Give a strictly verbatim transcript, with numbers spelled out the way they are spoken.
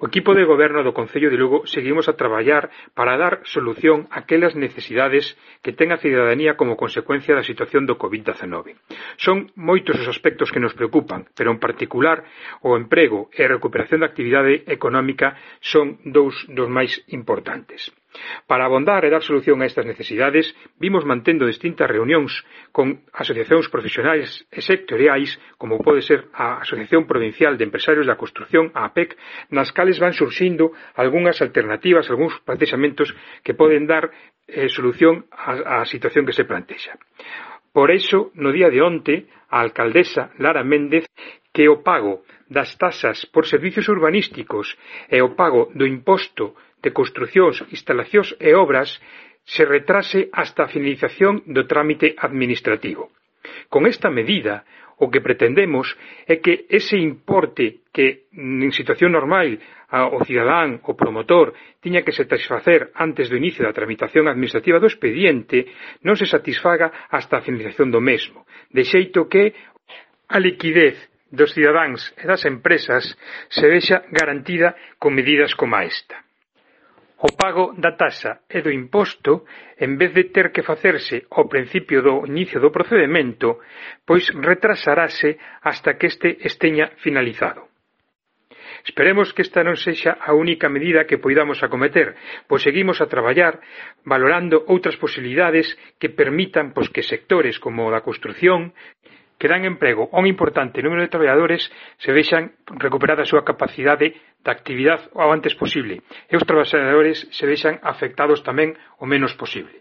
O equipo de goberno do Concello de Lugo seguimos a traballar para dar solución àquelas necesidades que ten a cidadanía como consecuencia da situación do covid diecinueve. Son moitos os aspectos que nos preocupan, pero en particular o emprego e a recuperación da actividade económica son dous dos máis importantes. Para abondar e dar solución a estas necesidades, vimos mantendo distintas reunións con asociacións profesionais e sectoriais, como pode ser a Asociación Provincial de Empresarios da Construción, a APEC, nas cales van surxindo algunhas alternativas, algúns plantexamentos que poden dar eh, solución á, á situación que se plantexa. Por iso, no día de onte, a alcaldesa Lara Méndez que o pago das tasas por servicios urbanísticos e o pago do imposto de construcións, instalacións e obras se retrase hasta a finalización do trámite administrativo. Con esta medida, o que pretendemos é que ese importe que en situación normal o cidadán, o promotor, tiña que satisfacer antes do inicio da tramitación administrativa do expediente, non se satisfaga hasta a finalización do mesmo, de xeito que a liquidez dos cidadáns e das empresas se vexa garantida con medidas como esta. O pago da taxa e do imposto, en vez de ter que facerse ao principio do inicio do procedemento, pois retrasarase hasta que este esteña finalizado. Esperemos que esta non sexa a única medida que poidamos acometer, pois seguimos a traballar valorando outras posibilidades que permitan pois, que sectores como o da construción, que dan emprego a un importante número de traballadores, se vexan recuperada a súa capacidade de actividade o antes posible e os traballadores se vexan afectados tamén o menos posible.